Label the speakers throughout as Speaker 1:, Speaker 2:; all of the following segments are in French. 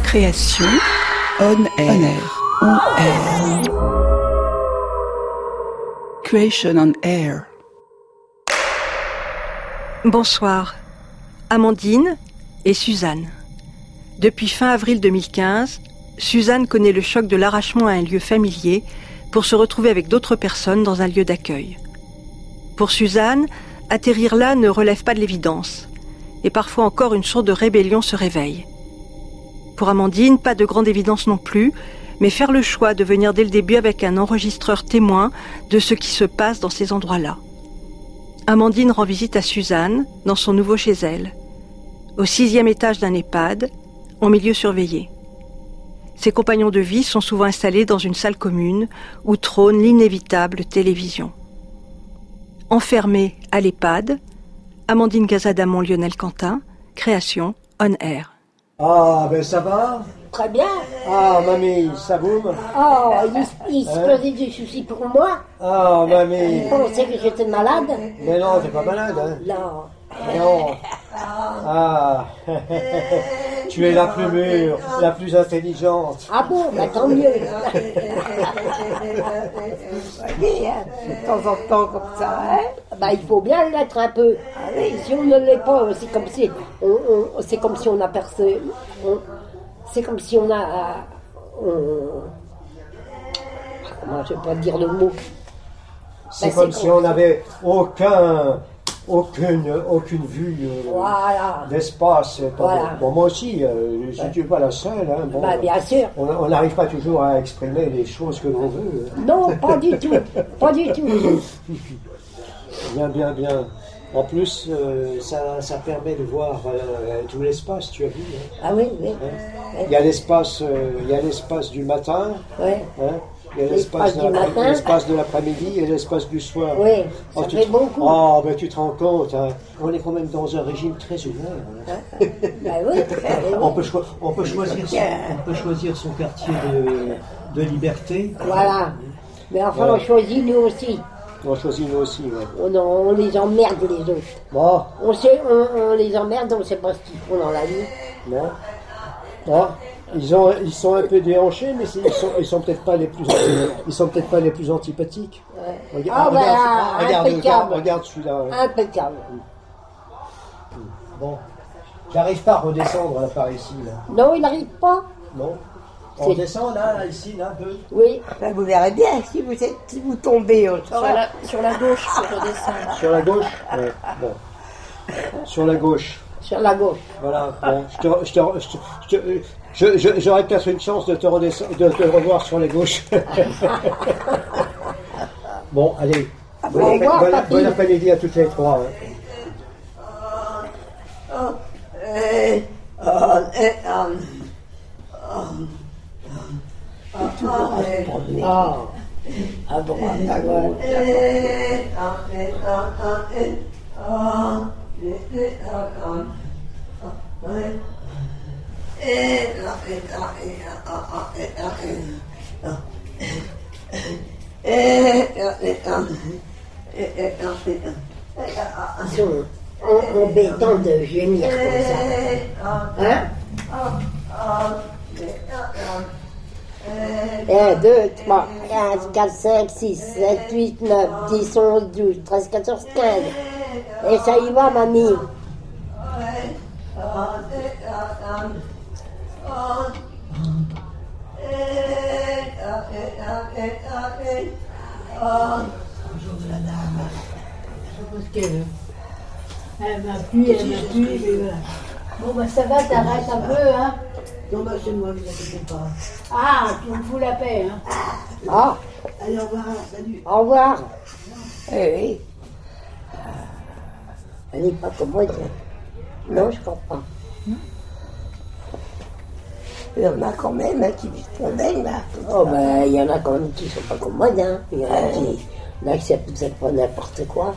Speaker 1: Création, on air. Creation on air.
Speaker 2: Bonsoir, Amandine et Suzanne. Depuis fin avril 2015, Suzanne connaît le choc de l'arrachement à un lieu familier pour se retrouver avec d'autres personnes dans un lieu d'accueil. Pour Suzanne, atterrir là ne relève pas de l'évidence, et parfois encore une sorte de rébellion se réveille. Pour Amandine, pas de grande évidence non plus, mais faire le choix de venir dès le début avec un enregistreur témoin de ce qui se passe dans ces endroits-là. Amandine rend visite à Suzanne dans son nouveau chez elle, au 6e étage d'un EHPAD, en milieu surveillé. Ses compagnons de vie sont souvent installés dans une salle commune où trône l'inévitable télévision. Enfermée à l'EHPAD, Amandine Gazadamon, Lionel Quentin, création on air.
Speaker 3: Ah, ben ça va?
Speaker 4: Très bien.
Speaker 3: Ah, mamie, ça boum?
Speaker 4: Oh, il se faisait du souci pour moi.
Speaker 3: Ah, mamie.
Speaker 4: Il pensait que j'étais malade.
Speaker 3: Mais non, t'es pas malade, hein?
Speaker 4: Non.
Speaker 3: Non. Ah, tu es la plus mûre, la plus intelligente.
Speaker 4: Ah bon, bah tant mieux.
Speaker 5: De temps en temps comme ça, hein?
Speaker 4: Bah il faut bien l'être un peu. Si on ne l'est pas, c'est comme si on a percé. C'est comme si on a. Comment je vais pas dire le mot.
Speaker 3: C'est comme si on n'avait aucune vue
Speaker 4: voilà.
Speaker 3: d'espace.
Speaker 4: Voilà.
Speaker 3: Bon, moi aussi, je ne suis pas la seule. Hein. Bon,
Speaker 4: bah, bien sûr.
Speaker 3: On n'arrive pas toujours à exprimer les choses que l'on veut.
Speaker 4: Non, pas du tout. Pas du tout.
Speaker 3: Bien. En plus, ça permet de voir tout l'espace, tu as vu. Hein.
Speaker 4: Ah oui.
Speaker 3: Il y a l'espace du matin.
Speaker 4: Ouais.
Speaker 3: Hein. Il y a l'espace de l'après-midi et l'espace du soir.
Speaker 4: Oui, ça fait beaucoup.
Speaker 3: Oh, ben tu te rends compte, hein, on est quand même dans un régime très ouvert. Hein.
Speaker 4: Ben oui.
Speaker 3: On peut choisir son quartier de liberté.
Speaker 4: Voilà. Mais enfin, on choisit nous aussi.
Speaker 3: On choisit nous aussi, ouais.
Speaker 4: On les emmerde les autres.
Speaker 3: Bon.
Speaker 4: On les emmerde, on ne sait pas ce qu'ils font dans la vie.
Speaker 3: Non. Bon. Ils sont un peu déhanchés, mais ils sont peut-être pas les plus antipathiques.
Speaker 4: Ouais.
Speaker 3: Regarde celui-là. Hein.
Speaker 4: Impeccable.
Speaker 3: Bon, j'arrive pas à redescendre là par ici là.
Speaker 4: Non, il n'arrive pas.
Speaker 3: Non. On descend là, ici, là, un peu.
Speaker 4: Oui.
Speaker 5: Ben, vous verrez bien si vous tombez au sol.
Speaker 2: Sur la gauche pour redescendre.
Speaker 3: Sur la gauche. Ouais. Bon. Sur la gauche.
Speaker 4: Sur la gauche.
Speaker 3: Voilà. Bon, j'aurais peut-être une chance de te revoir sur la gauche. Bon, allez. Bon après-midi à toutes les trois.
Speaker 4: À droite, à gauche. Ils sont embêtants de gémir comme ça. Hein? 1, 2, 3, 4, 5, 6, 7, 8, 9, 10, 11, 12, 13, 14, 15. Et ça y va, mamie.
Speaker 5: Bonjour la dame. Je suppose elle m'a plu, mais voilà. Bon, bah ça va, t'arrêtes un peu, hein? Non, bah c'est moi, ne vous inquiétez pas. Ah, tu me fous la paix, hein?
Speaker 4: Ah,
Speaker 5: Allez, au revoir, salut.
Speaker 4: au revoir. Oui. Elle n'est pas comme moi, tiens. Non, je crois pas.
Speaker 5: Il y en a quand même qui vivent pour belle, là.
Speaker 4: Oh, ben, il y en a quand même qui ne sont pas comme moi, hein. Il y en a qui n'acceptent pas n'importe quoi.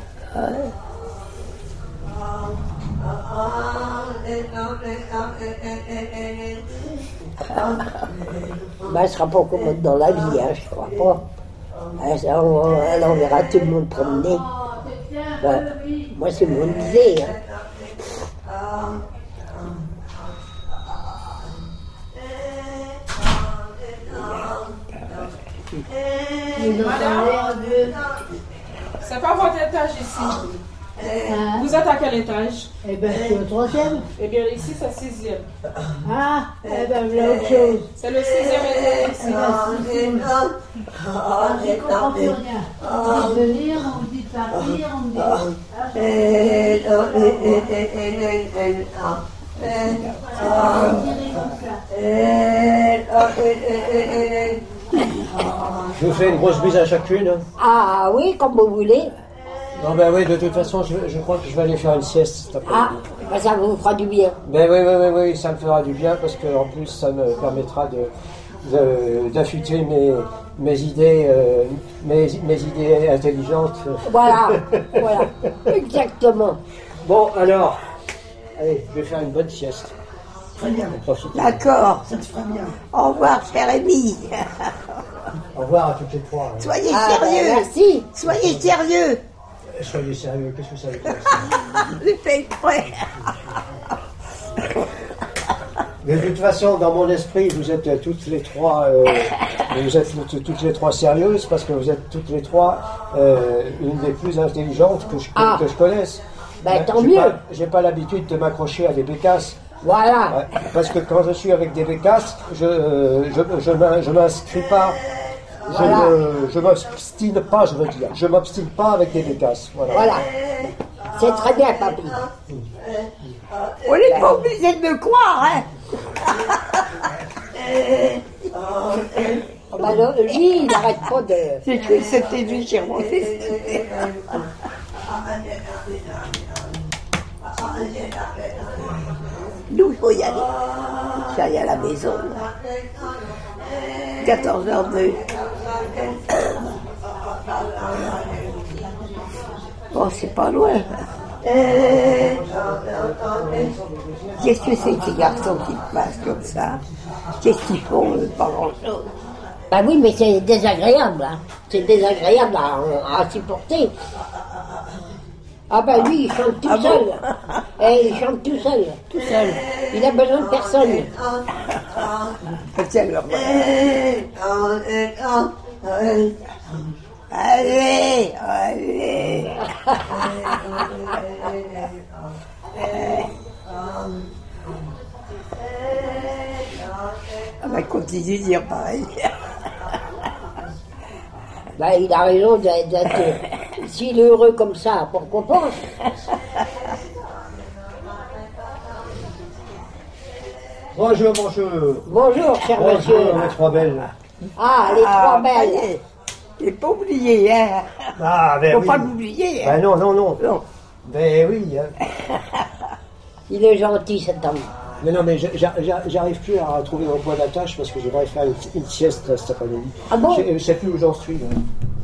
Speaker 4: Ben, elle sera pas commode dans la vie, hein, je crois pas. Elle enverra tout le monde promener. Ben, moi, c'est mon idée. Hein.
Speaker 5: Ils ont l'air de...
Speaker 6: C'est pas votre étage ici.
Speaker 5: Hein?
Speaker 6: Vous êtes à quel étage?
Speaker 5: Eh ben, c'est le 3e.
Speaker 6: Eh bien, ici, c'est 6e.
Speaker 5: Ah, eh ben, voilà autre chose.
Speaker 6: C'est le 6e étage ici.
Speaker 5: Je comprends plus rien. On me dit de venir, on me dit de partir, on me dit...
Speaker 3: Je vous fais une grosse bise à chacune. Hein.
Speaker 4: Ah oui, comme vous voulez.
Speaker 3: Non, ben oui, de toute façon, je crois que je vais aller faire une sieste cet après-midi.
Speaker 4: Ah, ben ça vous fera du bien.
Speaker 3: Ben oui, ça me fera du bien parce que en plus, ça me permettra d'affûter mes idées intelligentes.
Speaker 4: Voilà, voilà, exactement.
Speaker 3: Bon, alors, allez, je vais faire une bonne sieste.
Speaker 1: Très bien.
Speaker 7: D'accord.
Speaker 1: Ça te fera bien.
Speaker 7: Au revoir, cher ami.
Speaker 3: Au revoir à toutes les trois.
Speaker 7: Soyez
Speaker 4: Ah, ben,
Speaker 7: sérieux.
Speaker 4: merci.
Speaker 7: Soyez sérieux.
Speaker 3: Soyez sérieux, qu'est-ce que ça veut dire?
Speaker 7: J'ai fait exprès.
Speaker 3: Mais de toute façon, dans mon esprit, vous êtes toutes les trois, toutes les trois sérieuses parce que vous êtes toutes les trois une des plus intelligentes que je connaisse.
Speaker 4: Ben, tant
Speaker 3: J'ai
Speaker 4: mieux.
Speaker 3: j'ai pas l'habitude de m'accrocher à des bécasses.
Speaker 4: Voilà.
Speaker 3: Ouais, parce que quand je suis avec des bécasses, je m'inscris pas.
Speaker 4: Voilà.
Speaker 3: Je m'obstine pas, je veux dire. Je m'obstine pas avec des bécasses. Voilà.
Speaker 4: Voilà. C'est très bien, papy.
Speaker 7: On n'est pas obligé de me croire, hein.
Speaker 4: Oh, ben, lui, il n'arrête pas de...
Speaker 7: J'ai cru que c'était lui qui remontait. Nous, il faut y aller. J'aille à la maison. 14h02. Bon, c'est pas loin. Qu'est-ce que c'est que ces garçons qui passent comme ça? Qu'est-ce qu'ils font? Pas grand-chose.
Speaker 4: Ben oui, mais c'est désagréable, hein. C'est désagréable à supporter. Ah ben lui, il chante tout seul. Et il chante tout seul. Tout seul. Il a besoin de personne.
Speaker 7: Tiens, leur allez, allez. On va continuer de dire pareil.
Speaker 4: Ben il a raison d'être... S'il est heureux comme ça, pourquoi pas?
Speaker 3: Bonjour, bonjour.
Speaker 4: Bonjour, cher monsieur.
Speaker 3: Bonjour, les trois belles.
Speaker 4: Ah, les trois belles.
Speaker 7: Il n'est pas oublié, hein.
Speaker 3: Ah, ben
Speaker 7: Faut
Speaker 3: oui.
Speaker 7: pas l'oublier. Hein.
Speaker 3: Ben non.
Speaker 7: Non.
Speaker 3: Ben oui. Hein.
Speaker 4: Il est gentil, cet homme.
Speaker 3: Mais non, mais j'arrive plus à trouver mon point d'attache parce que je devrais faire une sieste cet après-midi.
Speaker 4: Ah bon?
Speaker 3: Je sais plus où j'en suis. Là.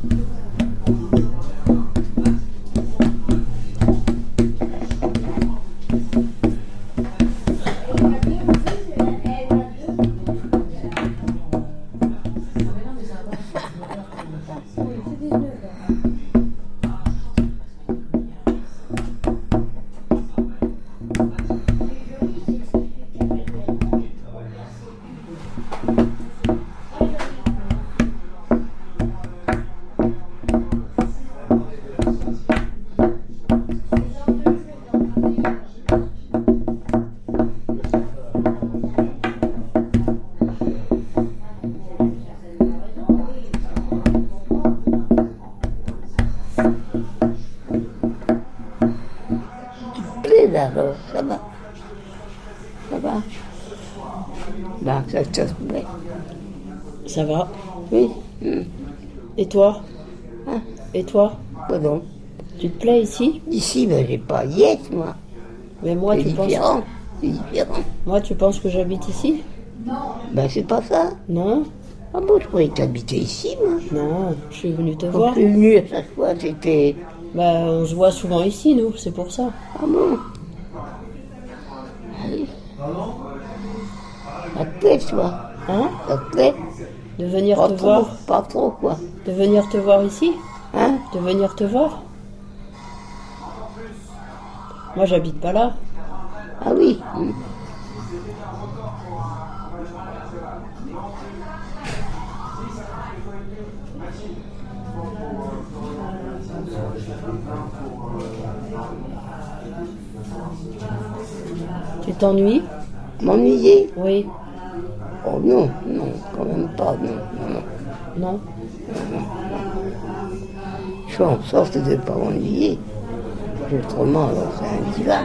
Speaker 7: Alors, ça va. Ça va. Là, ça se plaît.
Speaker 8: Ça va.
Speaker 7: Oui.
Speaker 8: Et toi?
Speaker 7: Hein?
Speaker 8: Et toi?
Speaker 7: Pardon.
Speaker 8: Tu te plais ici?
Speaker 7: Ici, ben, j'ai pas Yette, moi.
Speaker 8: Mais moi,
Speaker 7: C'est
Speaker 8: tu penses...
Speaker 7: différent. C'est différent.
Speaker 8: Moi, tu penses que j'habite ici?
Speaker 7: Ben, c'est pas ça.
Speaker 8: Non?
Speaker 7: Ah bon, je croyais que t'habitais ici, moi.
Speaker 8: Non, je suis venue te
Speaker 7: Quand
Speaker 8: voir.
Speaker 7: je suis venue à chaque fois, c'était...
Speaker 8: Bah, on se voit souvent ici, nous, c'est pour ça.
Speaker 7: Ah bon? Allez. Ça te plaît, toi?
Speaker 8: Hein?
Speaker 7: Ça te plaît?
Speaker 8: De venir
Speaker 7: Pas
Speaker 8: te
Speaker 7: trop,
Speaker 8: voir?
Speaker 7: pas trop, quoi.
Speaker 8: De venir te voir ici?
Speaker 7: Hein?
Speaker 8: De venir te voir? Moi, j'habite pas là.
Speaker 7: Ah oui.
Speaker 8: Tu t'ennuies?
Speaker 7: M'ennuyer?
Speaker 8: Oui.
Speaker 7: Oh non, non, quand même pas, non, non.
Speaker 8: Non?
Speaker 7: Je fais en sorte de ne pas m'ennuyer. Autrement, alors c'est un divan.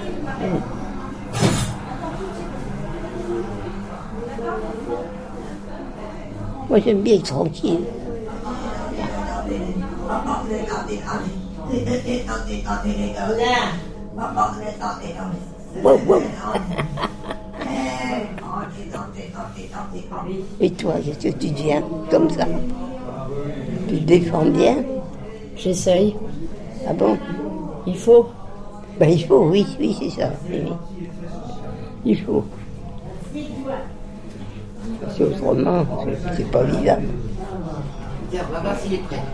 Speaker 7: Moi, j'aime bien être tranquille. Wow, wow. Et toi, qu'est-ce que tu deviens comme ça? Tu te défends bien?
Speaker 8: J'essaye.
Speaker 7: Ah bon?
Speaker 8: Il faut.
Speaker 7: Ben, il faut, oui, oui, c'est ça. Oui, oui. Il faut. Parce que autrement, c'est pas évident.
Speaker 9: Tiens, on va voir s'il est prêt.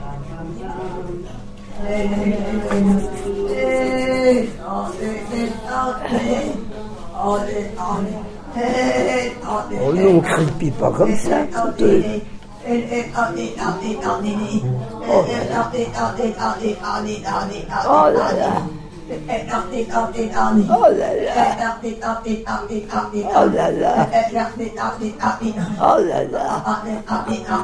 Speaker 7: Oh non, on crie pas comme ça. Oh là là. Oh là là. Oh là là. Oh là là.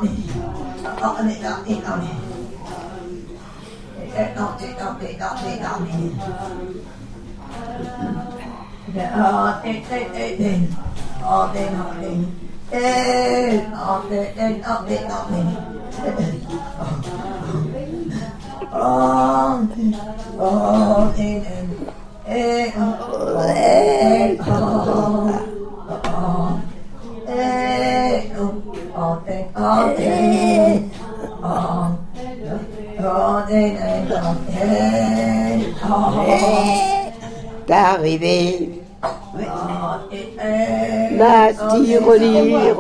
Speaker 7: T'es arrivé, ma tirelire,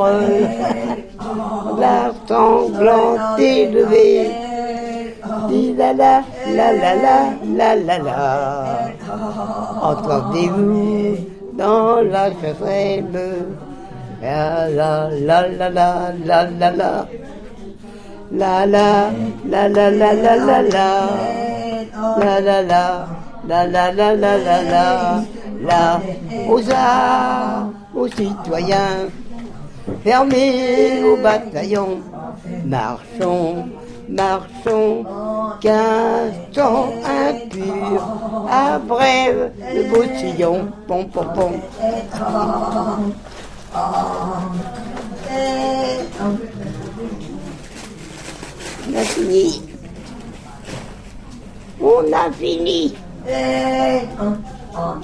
Speaker 7: la sanglante élevée, dit la la la la la la la la. Entendez-vous dans la chapelle, la la la la la la la la. La la la la la la la la la la la la la la la la la aux arts, aux citoyens, fermés au bataillon, marchons, marchons, qu'un sang impur abrève le beau sillon, pom pom pom. On a fini. On a fini. Oh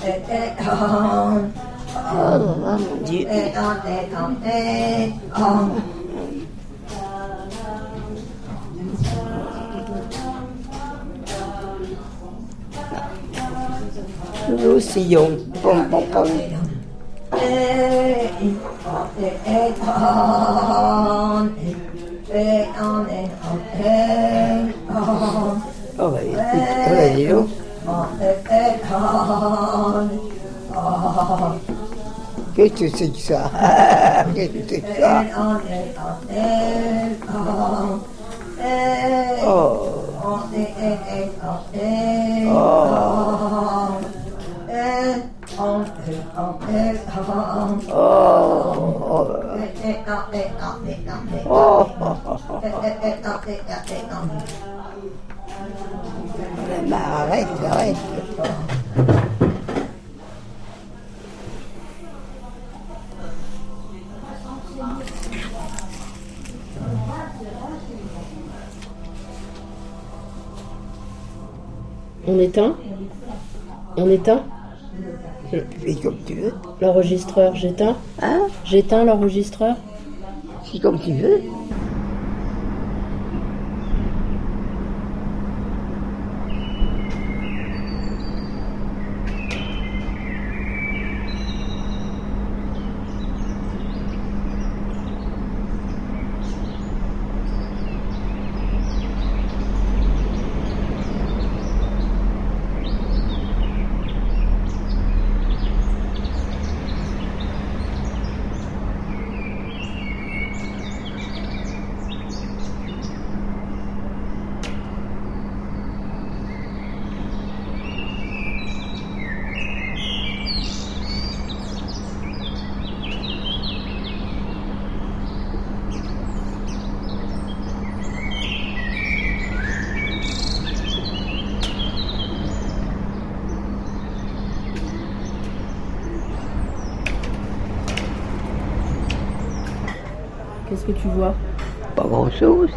Speaker 7: mon Dieu. Le sillon. Pom pom pom. Oh bah écoute, dis donc. Qu'est-ce que c'est que ça? Qu'est-ce que c'est que ça? Oh. Arrête, arrête.
Speaker 8: On éteint? On éteint?
Speaker 7: Fais comme tu veux.
Speaker 8: L'enregistreur, j'éteins?
Speaker 7: Hein?
Speaker 8: J'éteins l'enregistreur?
Speaker 7: Fais comme tu veux.
Speaker 8: Qu'est-ce que tu vois?
Speaker 7: Pas grand-chose.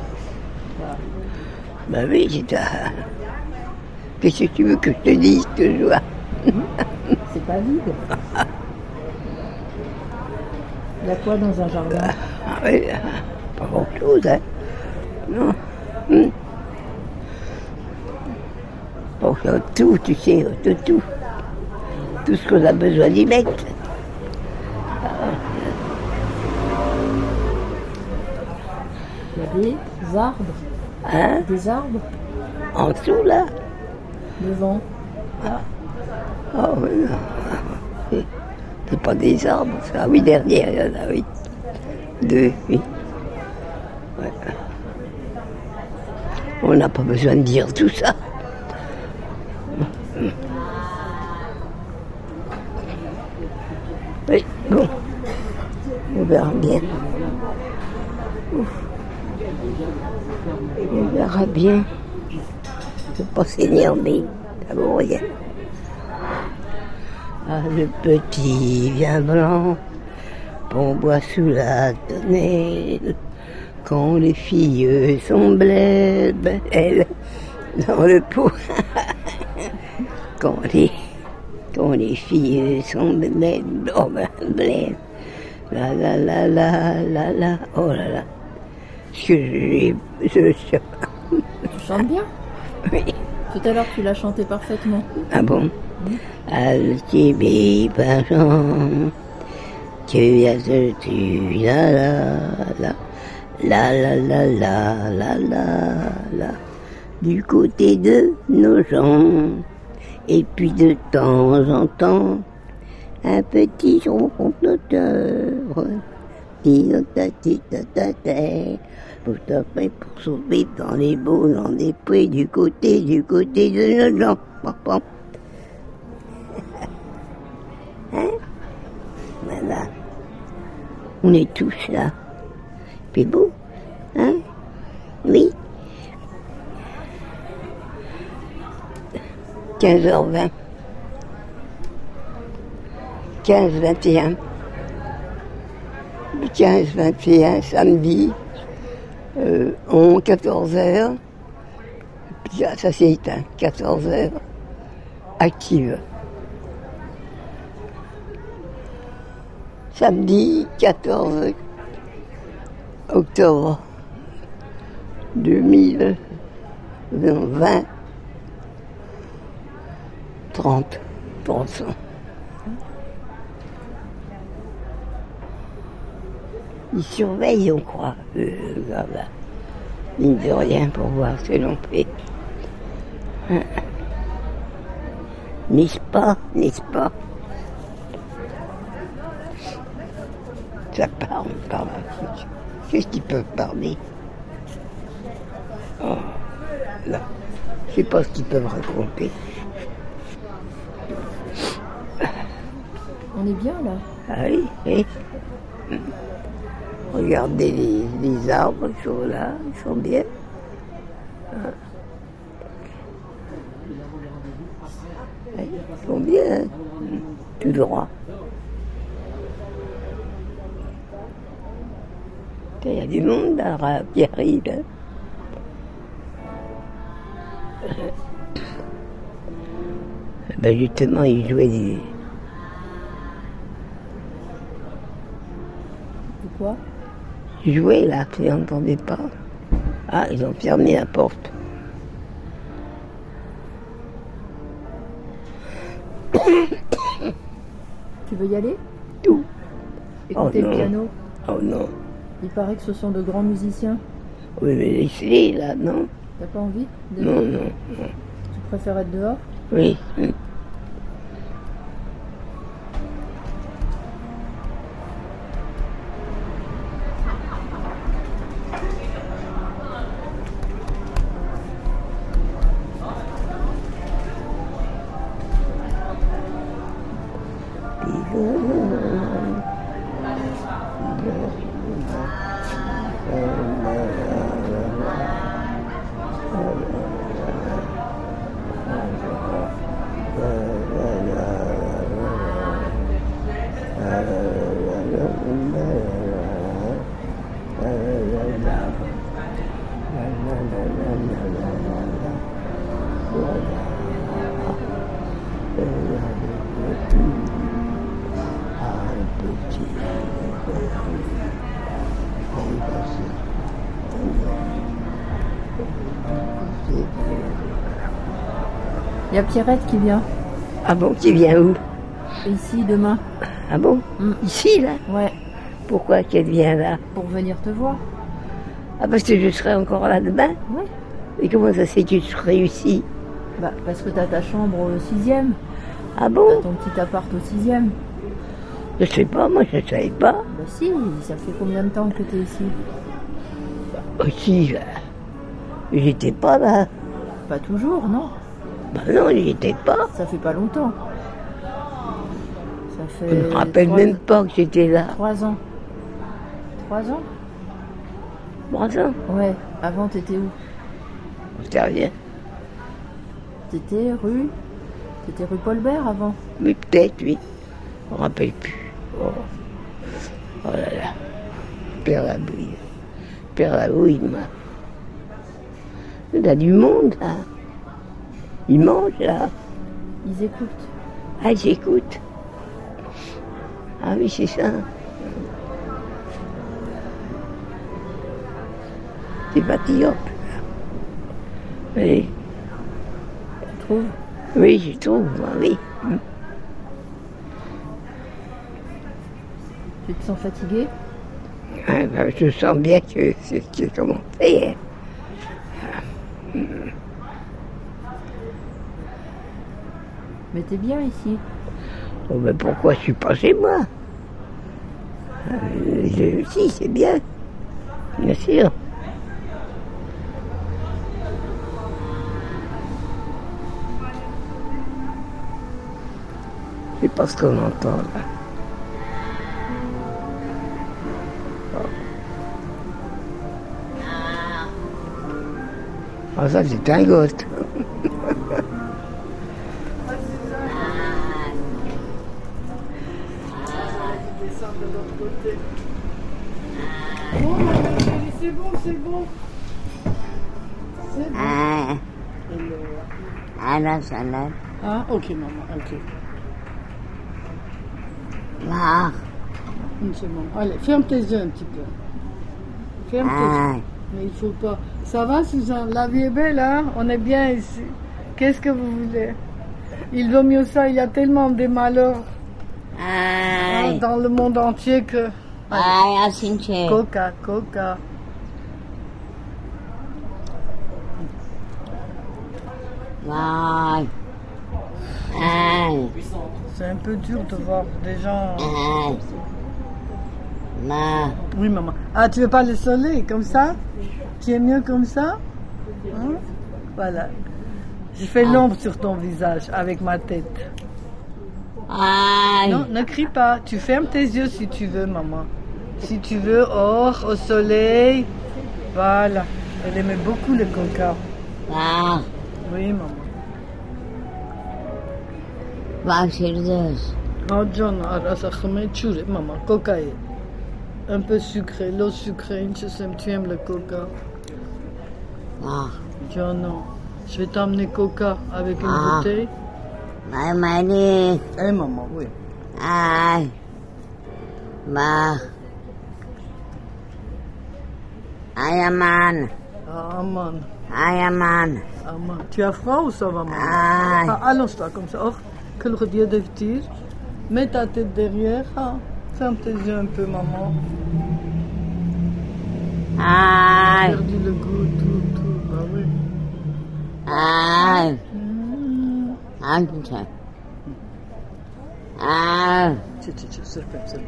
Speaker 7: Ben oui, c'est ça. Qu'est-ce que tu veux que je te dise que je vois?
Speaker 8: C'est pas vide. Il y a quoi dans un jardin?
Speaker 7: Ah oui, pas grand-chose, hein. Non. Bon, tout, tu sais, tout. Tout ce qu'on a besoin d'y mettre.
Speaker 8: Il y a des arbres.
Speaker 7: Hein?
Speaker 8: Des arbres
Speaker 7: En dessous, là?
Speaker 8: devant.
Speaker 7: Ah oui, non. C'est pas des arbres, ça. Oui, derrière, il y en a, oui. 2, oui. Ouais. On n'a pas besoin de dire tout ça. Oui, bon. On verra bien. On verra bien. Je ne veux pas s'énerver. Ça vaut rien. Ah, le petit vin blanc, qu'on boit sous la tonnelle, quand les filles sont belles dans le pot. quand les filles sont belles, oh ben, blêmes. La la la la la la, oh là là. Je
Speaker 8: chantes bien?
Speaker 7: Oui.
Speaker 8: Tout à l'heure, tu l'as chanté parfaitement.
Speaker 7: Ah bon? Alchimie Vincent, tu as tu la la la la la la la la la du côté de nos gens. Et puis de temps en temps, un petit son conteur, pour taper, pour sauver dans les beaux, dans les prés, du côté de nos gens. Papa. Hein? Voilà. On est tous là. C'est beau, hein? Oui. 15h20. 15-21. 15-21, samedi, 14h. Ça s'est éteint, 14h, active. Samedi 14 octobre 2020, 30%. Ils surveillent, on croit, là, mine de rien, pour voir ce que l'on fait. N'est-ce pas? Ça parle, on parle. Qu'est-ce qu'ils peuvent parler? Oh, là. Je sais pas ce qu'ils peuvent raconter.
Speaker 8: On est bien, là?
Speaker 7: Ah oui, oui. Regardez les arbres, ils sont là, ils sont bien. Ils sont bien, tout droit. Il y a du monde là, qui arrive. Ben justement, ils jouaient des...
Speaker 8: Quoi?
Speaker 7: Ils jouaient là, tu n'entendais pas. Ah, ils ont fermé la porte.
Speaker 8: Tu veux y aller?
Speaker 7: Tout.
Speaker 8: Écouter le piano?
Speaker 7: Oh non.
Speaker 8: Il paraît que ce sont de grands musiciens.
Speaker 7: Oui, mais laisse-les là, non?
Speaker 8: T'as pas envie?
Speaker 7: Non.
Speaker 8: Tu préfères être dehors?
Speaker 7: Oui.
Speaker 8: Il y a Pierrette qui vient.
Speaker 7: Ah bon, tu viens où?
Speaker 8: Ici, demain.
Speaker 7: Ah bon? Ici, là?
Speaker 8: Ouais,
Speaker 7: Pourquoi qu'elle vient là?
Speaker 8: pour venir te voir.
Speaker 7: Ah, parce que je serai encore là demain?
Speaker 8: Ouais.
Speaker 7: Et comment ça se fait que tu réussis?
Speaker 8: Bah, parce que t'as ta chambre au 6e.
Speaker 7: Ah bon?
Speaker 8: T'as ton petit appart au 6e.
Speaker 7: Je sais pas, moi je savais pas.
Speaker 8: Bah si, ça fait combien de temps que t'es ici?
Speaker 7: Aussi, là. J'étais pas là.
Speaker 8: Pas toujours, non?
Speaker 7: Bah non, j'y étais pas.
Speaker 8: Ça fait pas longtemps. Ça fait...
Speaker 7: Je me rappelle même pas que j'étais là.
Speaker 8: 3 ans. 3 ans?
Speaker 7: 3 ans?
Speaker 8: Ouais. Avant, t'étais où?
Speaker 7: On sait rien.
Speaker 8: T'étais rue Paul Bert avant?
Speaker 7: Mais peut-être, oui. On me rappelle plus. Oh, oh là là. Père la bouille. Père la bouille, moi. Il y a du monde, là. Ils mangent, là.
Speaker 8: Ils écoutent.
Speaker 7: Ah, ils écoutent. Ah oui, c'est ça. C'est fatigant. Oui.
Speaker 8: Tu trouves?
Speaker 7: Oui, je trouve, moi, oui.
Speaker 8: Tu te sens fatigué?
Speaker 7: Ah, ben, je sens bien que c'est ce qui a commencé.
Speaker 8: Mais t'es bien ici.
Speaker 7: Oh, mais pourquoi je suis pas chez moi? Si, c'est bien. Bien sûr. C'est pas ce qu'on entend là. Ah, ça, c'est un gosse.
Speaker 5: C'est bon, c'est bon. C'est bon.
Speaker 7: Ah, la salade.
Speaker 5: Ah, ok, maman, ok.
Speaker 7: Là.
Speaker 5: Une seconde. Allez, ferme tes yeux un petit peu. Ferme tes yeux. Mais il faut pas. Ça va, Suzanne? La vie est belle, hein? On est bien ici. Qu'est-ce que vous voulez? Il vaut mieux ça, il y a tellement de malheurs dans le monde entier que... Allez. Coca, coca. C'est un peu dur de voir des gens... Oui, maman. Ah, tu veux pas le soleil, comme ça? Tu es mieux comme ça? Hein? Voilà. Je fais l'ombre sur ton visage avec ma tête. Non, ne crie pas. Tu fermes tes yeux si tu veux, maman. Si tu veux, au soleil. Voilà. Elle aimait beaucoup le coca. Oui, maman. Oh, John, maman, coca. Un peu sucré, l'eau sucrée, tu aimes le coca? John, non. Je vais t'emmener coca avec une bouteille. Eh, maman, oui. Aman. Tu as froid ou ça va, maman? Allonge-toi comme ça. Oh, que le dieu de tir. Mets ta tête derrière. Ferme tes yeux un peu, maman. Perdu le goût, tout. Bah oui. C'est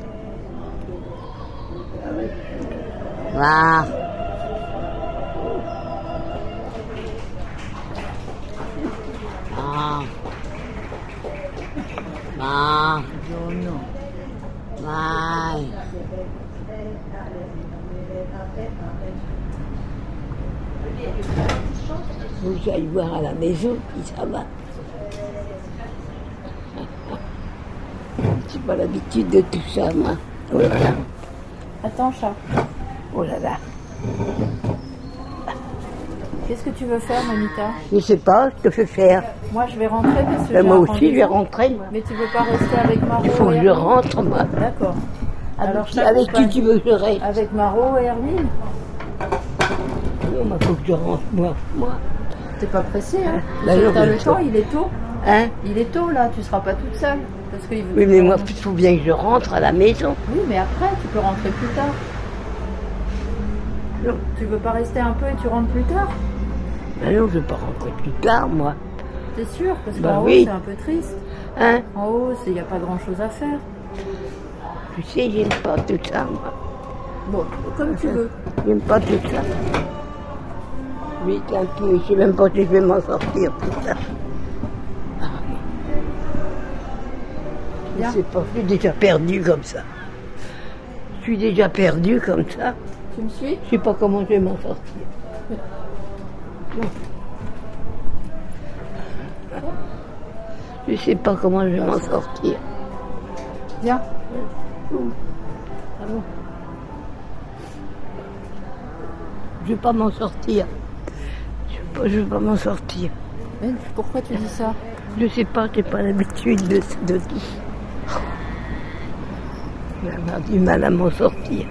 Speaker 7: Vous allez voir à la maison, puis ça va. J'ai pas l'habitude de tout ça, moi. Oh là là.
Speaker 8: Attends, chat.
Speaker 7: Oh là là.
Speaker 8: Qu'est-ce que tu veux faire, Mamita?
Speaker 7: Je sais pas, je te fais faire.
Speaker 8: Moi, je vais rentrer parce que
Speaker 7: Ben,
Speaker 8: j'ai
Speaker 7: moi
Speaker 8: un
Speaker 7: aussi, je vais
Speaker 8: rendez-vous.
Speaker 7: rentrer.
Speaker 8: Mais tu veux pas rester avec Maro?
Speaker 7: Il faut que je rentre, moi.
Speaker 8: D'accord. Alors, je
Speaker 7: Avec qui
Speaker 8: t'accompagne.
Speaker 7: tu veux que je reste?
Speaker 8: Avec Maro et Hermine?
Speaker 7: Non, il faut que je rentre, moi.
Speaker 8: T'es pas pressé, hein?
Speaker 7: Bah non,
Speaker 8: T'as
Speaker 7: mais
Speaker 8: le temps, il est tôt.
Speaker 7: Hein?
Speaker 8: Il est tôt là, tu seras pas toute seule. Parce qu'il veut
Speaker 7: Oui, mais moi, il faut bien que je rentre à la maison.
Speaker 8: Oui, mais après, tu peux rentrer plus tard.
Speaker 7: Non.
Speaker 8: Tu veux pas rester un peu et tu rentres plus tard?
Speaker 7: Ben non, je ne vais pas rentrer plus tard, moi.
Speaker 8: T'es sûr? Parce
Speaker 7: Bah
Speaker 8: qu'en
Speaker 7: oui.
Speaker 8: haut, c'est un peu triste.
Speaker 7: Hein?
Speaker 8: En haut, il n'y a pas grand chose à faire.
Speaker 7: Tu sais, j'aime pas tout ça, moi.
Speaker 8: Bon, comme tu veux.
Speaker 7: J'aime pas tout ça. Vite un peu, je sais même pas si je vais m'en sortir, tout ça. Je
Speaker 8: Bien.
Speaker 7: sais pas, je suis déjà perdue comme ça. Je suis déjà perdue comme ça.
Speaker 8: Tu me suis?
Speaker 7: Je sais pas comment je vais m'en sortir. Non. Je sais pas comment je vais m'en sortir.
Speaker 8: Viens.
Speaker 7: Ah bon? Je vais pas m'en sortir. Je vais pas m'en sortir.
Speaker 8: Mais pourquoi tu dis ça?
Speaker 7: Je sais pas, j'ai pas l'habitude de tout. Je vais avoir du mal à m'en sortir.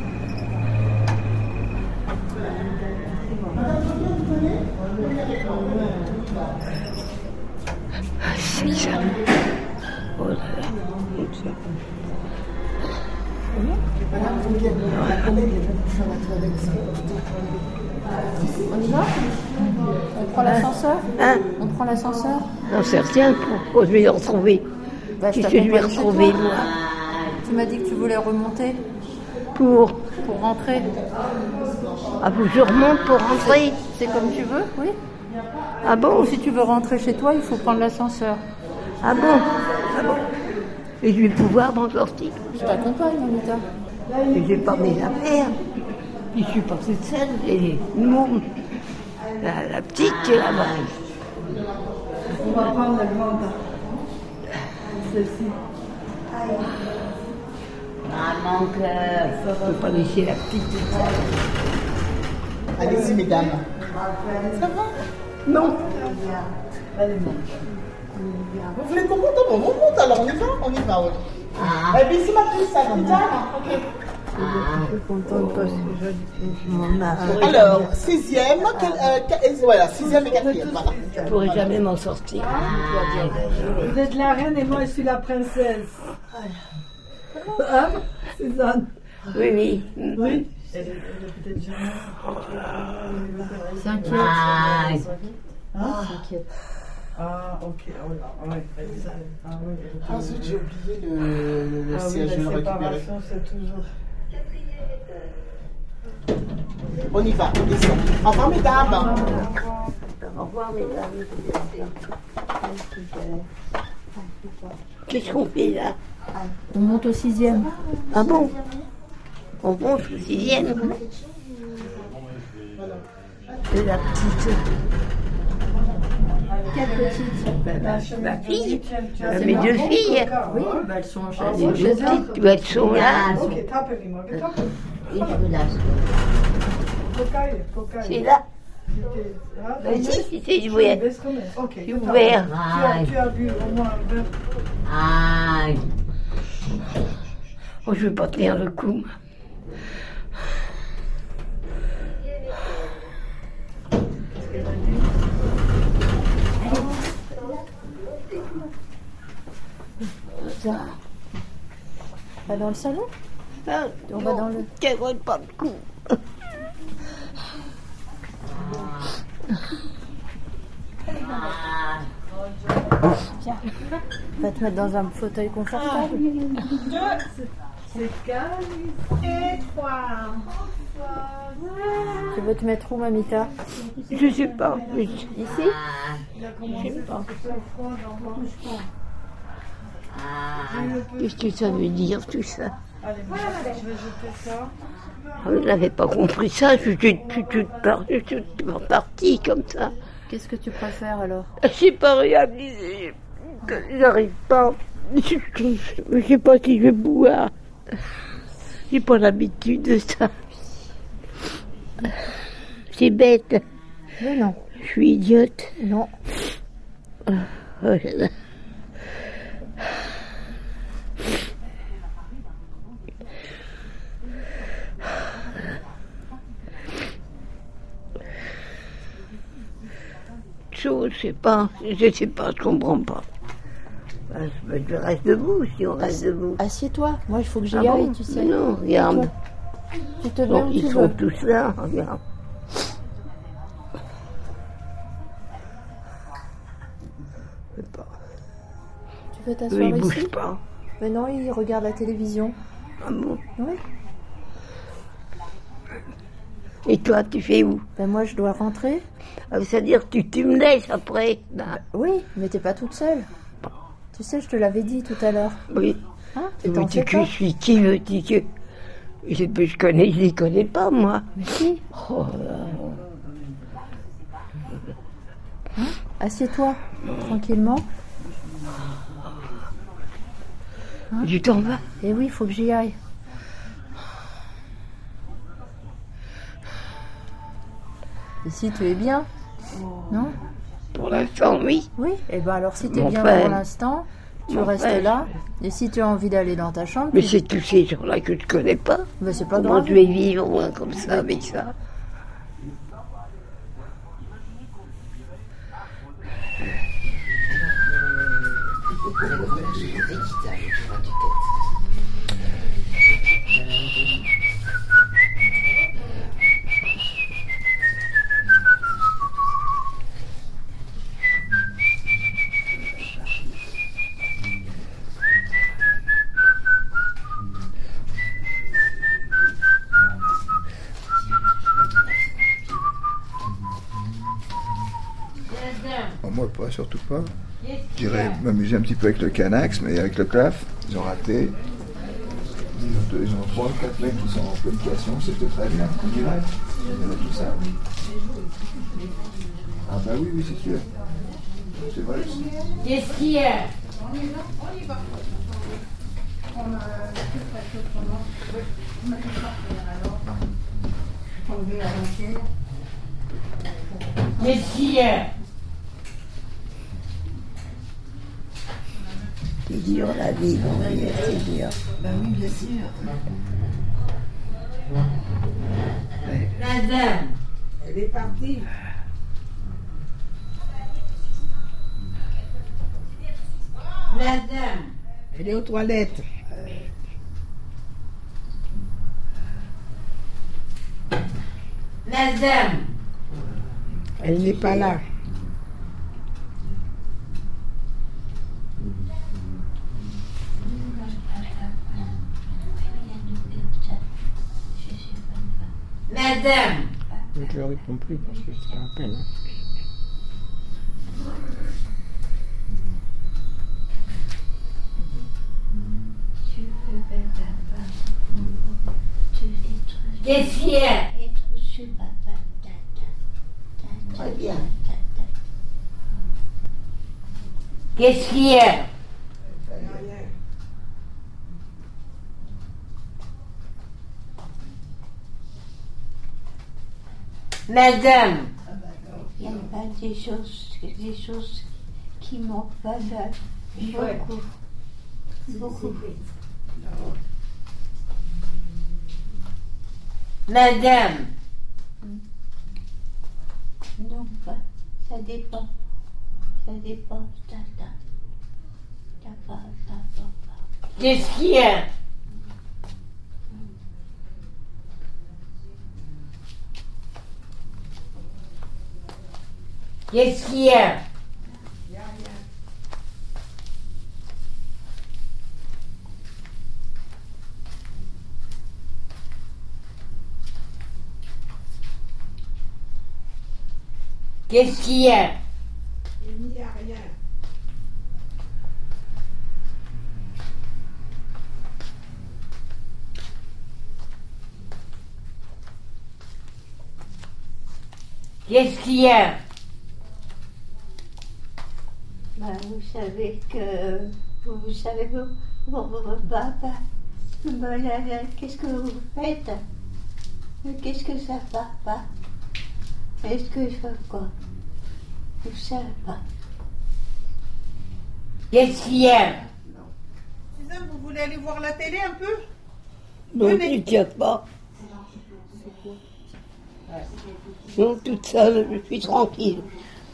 Speaker 7: C'est ça. Oh là là, comme ça.
Speaker 8: On y va? On prend l'ascenseur?
Speaker 7: Hein?
Speaker 8: On prend l'ascenseur?
Speaker 7: J'en sais rien, pourquoi je vais le retrouver.
Speaker 8: Bah,
Speaker 7: Qu'est-ce que je vais
Speaker 8: t'accompagne chez
Speaker 7: retrouver,
Speaker 8: toi.
Speaker 7: moi?
Speaker 8: Tu m'as dit que tu voulais remonter
Speaker 7: Pour
Speaker 8: rentrer.
Speaker 7: Ah, faut que je remonte pour rentrer.
Speaker 8: C'est comme tu veux, oui.
Speaker 7: Ah bon?
Speaker 8: Ou si tu veux rentrer chez toi, il faut prendre l'ascenseur.
Speaker 7: Ah bon? Ah bon? Et je vais pouvoir m'en sortir.
Speaker 8: Je t'accompagne, Anita.
Speaker 7: Mais j'ai pas mes affaires. Je suis pas toute seule. Et nous, la petite qui est là-bas.
Speaker 5: On va prendre la grande. Celle-ci.
Speaker 9: Maman, cœur.
Speaker 7: Je ne peux pas laisser la petite toute seule.
Speaker 10: Allez-y, mesdames. Ça va?
Speaker 7: Non.
Speaker 10: Vous voulez qu'on monte? Bon, on monte alors, on y va? On y va, oui. Eh bien, ici, ma petite salle, alors, sixième, voilà, sixième et quatrième, voilà.
Speaker 7: Je ne pourrai jamais m'en sortir.
Speaker 5: Vous êtes la reine et moi je suis la princesse. Hein, Suzanne?
Speaker 7: Oui, oui.
Speaker 5: Oui.
Speaker 8: S'inquiète. S'inquiète.
Speaker 5: Ah, ok. Oh là, ouais.
Speaker 10: Ah, zut, j'ai oublié le siège, je vais le récupérer.
Speaker 5: C'est toujours.
Speaker 10: On y va, on descend. Au revoir, mesdames.
Speaker 7: Au revoir, mesdames. Qu'est-ce qu'on fait là?
Speaker 8: On monte au 6e.
Speaker 7: Ah bon? On monte au 6e. Et la petite.
Speaker 8: Quelle petite?
Speaker 7: Ma fille. Mes deux filles.
Speaker 8: Oui, bah elles sont chez
Speaker 7: Les
Speaker 8: elles.
Speaker 7: deux petites, elles sont là.
Speaker 5: Ok, tappeli,
Speaker 7: C'est là. Vas-y, si c'est ouvert.
Speaker 5: Ok,
Speaker 7: C'est ouvert.
Speaker 5: tu as bu au moins un verre.
Speaker 9: Aïe.
Speaker 7: Oh, je ne veux pas tenir le coup.
Speaker 8: Ça. Pas dans le salon?
Speaker 7: Ah,
Speaker 8: On va dans le...
Speaker 7: qu'elle ne pas le coup.
Speaker 8: Tiens, va te mettre dans un fauteuil confortable.
Speaker 5: C'est calme. Et 3.
Speaker 8: Tu veux te mettre où, Mamita?
Speaker 7: Je ne sais pas.
Speaker 8: Ici?
Speaker 7: Je sais pas. Qu'est-ce que ça veut dire tout ça?
Speaker 5: Allez, je vais jeter ça.
Speaker 7: Ah, je n'avais pas compris ça. Je suis toute partie comme ça.
Speaker 8: Qu'est-ce que tu préfères alors?
Speaker 7: Je n'ai pas réalisé. J'arrive pas. Je ne sais pas si je vais boire. J'ai pas l'habitude de ça. C'est bête.
Speaker 8: Mais non.
Speaker 7: Je suis idiote.
Speaker 8: Non.
Speaker 7: Oh là là. Oh, je sais pas, je comprends pas. Je reste debout, si on reste debout.
Speaker 8: Assieds-toi, moi il faut que j'y
Speaker 7: Ah
Speaker 8: aille,
Speaker 7: bon?
Speaker 8: tu sais.
Speaker 7: Non, regarde.
Speaker 8: Tu te mets où
Speaker 7: Ils
Speaker 8: tu
Speaker 7: sont
Speaker 8: veux.
Speaker 7: tous là, regarde. Je sais pas.
Speaker 8: Tu veux t'asseoir
Speaker 7: Eux,
Speaker 8: ici?
Speaker 7: ils bougent pas.
Speaker 8: Mais non, ils regardent la télévision.
Speaker 7: Ah bon?
Speaker 8: Oui.
Speaker 7: Et toi, tu fais où?
Speaker 8: Ben moi je dois rentrer.
Speaker 7: Ah, c'est-à-dire que tu me laisses après. Bah,
Speaker 8: Oui, mais t'es pas toute seule. Tu sais, je te l'avais dit tout à l'heure.
Speaker 7: oui.
Speaker 8: Hein? Tu
Speaker 7: Mais
Speaker 8: t'en
Speaker 7: tu
Speaker 8: fais
Speaker 7: que
Speaker 8: pas?
Speaker 7: je suis qui veux-tu que... Je les connais pas, moi.
Speaker 8: Mais si.
Speaker 7: Oh là.
Speaker 8: Assieds-toi, tranquillement.
Speaker 7: Tu t'en vas?
Speaker 8: Et oui, il faut que j'y aille. Ici, tu es bien? Non?
Speaker 7: Pour l'instant, oui.
Speaker 8: Oui. Et ben alors, si tu es
Speaker 7: Mon
Speaker 8: bien
Speaker 7: frère.
Speaker 8: pour l'instant, tu
Speaker 7: Mon
Speaker 8: restes
Speaker 7: frère.
Speaker 8: là. Et si tu as envie d'aller dans ta chambre,
Speaker 7: Mais
Speaker 8: tu-
Speaker 7: c'est tous ces gens-là que je connais pas.
Speaker 8: ben, c'est pas
Speaker 7: Comment
Speaker 8: grave.
Speaker 7: je vais vivre, moi, comme ça, avec ça?
Speaker 11: Bon, moi, pas, surtout pas. J'irais m'amuser un petit peu avec le Canax, mais avec le CLAF, ils ont raté. Ils ont 3 ou 4 mecs qui sont en qualification, c'était très bien. On irait. Il y en a tout ça. Ah bah oui, oui, c'est sûr. C'est vrai aussi.
Speaker 9: Qu'est-ce qu'il y a? Qu'est-ce qu'il y a?
Speaker 7: C'est dur la vie, mon Dieu, c'est dur.
Speaker 1: Bah oui, bien sûr.
Speaker 9: Madame,
Speaker 1: Elle est partie.
Speaker 9: madame,
Speaker 1: Elle est aux toilettes.
Speaker 9: madame,
Speaker 1: Elle n'est pas là.
Speaker 9: madame,
Speaker 1: Je ne te le réponds plus parce que c'est pas la peine.
Speaker 9: qu'est-ce qu'il y a?
Speaker 7: Très bien.
Speaker 9: Qu'est-ce qu'il y a? Madame,
Speaker 4: Il y a pas des choses qui manquent pas là. Beaucoup. Beaucoup.
Speaker 9: madame,
Speaker 4: Non, pas. Ça dépend. Ça dépend. T'as pas.
Speaker 9: qu'est-ce qu'il y a? Qu'est-ce qu'il y a? Qu'est-ce qu'il y a?
Speaker 1: Il n'y a rien.
Speaker 9: Qu'est-ce qu'il y a?
Speaker 4: Ben, vous savez que. Vous savez que. Qu'est-ce que vous faites? Qu'est-ce que ça va pas? Est-ce que je fais quoi? Vous savez pas.
Speaker 9: Qu'est-ce qu'il y a?
Speaker 10: Suzanne, vous voulez aller voir la télé un peu?
Speaker 7: Non,
Speaker 10: Venez.
Speaker 7: tu tiens pas. Non, toute seule, je suis tranquille.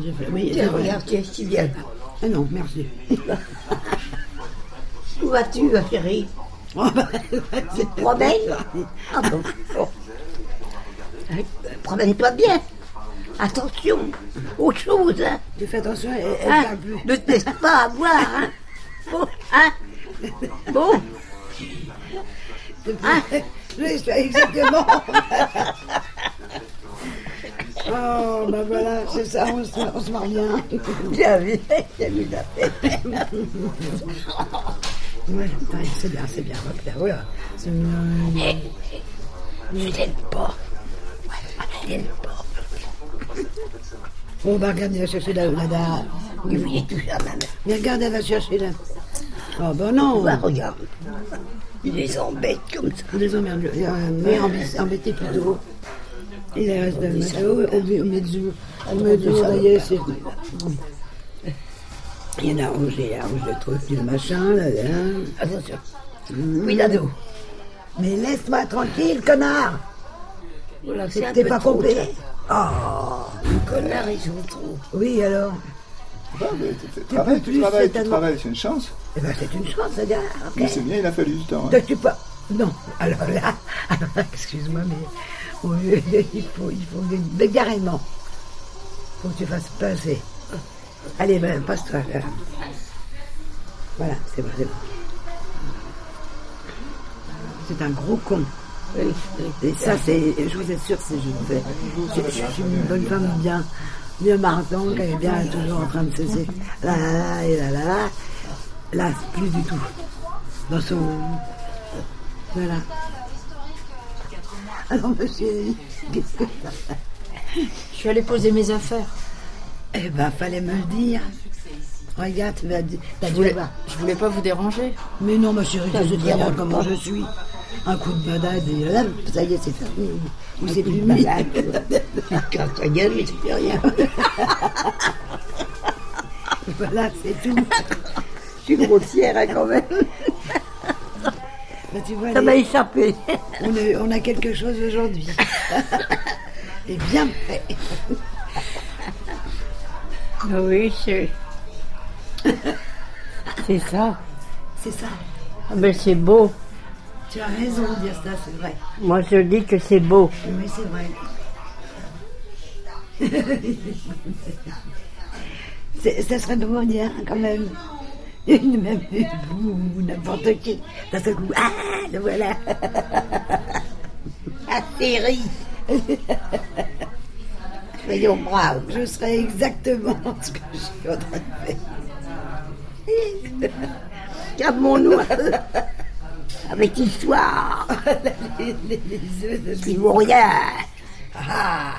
Speaker 1: Oui,
Speaker 4: Tiens, regarde, tiens, si bien.
Speaker 1: Ah non, merci.
Speaker 4: Où vas-tu, ma chérie? Tu te promènes? Ah bon. Promène-toi bien. Attention aux choses, hein.
Speaker 1: Tu fais attention, elle
Speaker 4: Hein,
Speaker 1: parle plus.
Speaker 4: ne te laisse pas avoir, hein. Bon, hein. Bon. Hein?
Speaker 1: Oui, exactement. Oh, ben voilà, c'est ça, on se marre bien.
Speaker 4: J'ai vu la fête.
Speaker 1: Ouais, c'est bien, voilà. C'est bien.
Speaker 4: Je t'aime pas. Je t'aime pas.
Speaker 1: Bon, bah regarde, elle va chercher la dame.
Speaker 4: Oui, tout ça, ma mère.
Speaker 1: Mais regarde, elle va chercher la... Oh, ben non.
Speaker 4: Bah, regarde. Il les embête comme ça.
Speaker 1: Il les emmerde. Mais embêté plutôt. Il reste dans le macho, au milieu du oreiller, c'est... Il y en a rouge, le truc, le machin, là.
Speaker 4: Attention. Oui, l'ado.
Speaker 1: Mais laisse-moi tranquille, connard.
Speaker 4: Voilà,
Speaker 1: T'es pas compris.
Speaker 4: Oh, les connards, ils sont trop.
Speaker 1: Oui, alors.
Speaker 11: Tu travailles, c'est une chance.
Speaker 1: Eh ben, c'est une chance, ça dire.
Speaker 11: Mais c'est bien, il a fallu du temps.
Speaker 1: Je suis pas... Non, alors là, excuse-moi, mais oui, il faut carrément. Faut que tu fasses passer. Allez, ben, passe-toi. Là. Voilà, c'est bon. C'est un gros con.
Speaker 4: Oui.
Speaker 1: Et ça, c'est, je vous assure, je suis une bonne femme bien marrantante, qui est bien toujours en train de cesser. Là, et là. Là, plus du tout. Dans son... Voilà. Alors, monsieur, qu'est-ce que ça fait?
Speaker 8: Je suis allée poser mes affaires.
Speaker 1: Eh ben, fallait me le dire. Regarde, tu vas dire.
Speaker 8: Je voulais pas vous déranger.
Speaker 1: Mais non, ma chérie, tu sais très bien comment je suis. Un coup de badade et là, ça y est, c'est fermé. Ou c'est plus malade.
Speaker 4: Quand ta gueule, mais c'est plus rien.
Speaker 1: Voilà, c'est tout.
Speaker 4: Je suis grossière, hein, quand même.
Speaker 1: Ben, tu vois,
Speaker 4: Ça m'a échappé.
Speaker 1: on a quelque chose aujourd'hui. Et bien fait.
Speaker 9: Oui, c'est ça.
Speaker 1: C'est ça.
Speaker 9: Ah ben c'est beau.
Speaker 1: Tu as raison de dire ça, c'est vrai.
Speaker 9: Moi je dis que c'est beau.
Speaker 1: Oui, c'est vrai. Ça serait drôle, hein, quand même. Même vous, n'importe qui. D'un seul coup, le voilà.
Speaker 4: Atterri. Soyons braves.
Speaker 1: Je serais exactement ce que je suis en train de faire.
Speaker 4: Calmons-nous un peu. Avec l'histoire.
Speaker 1: les œufs de...
Speaker 4: Qui vaut rien.
Speaker 1: Ah.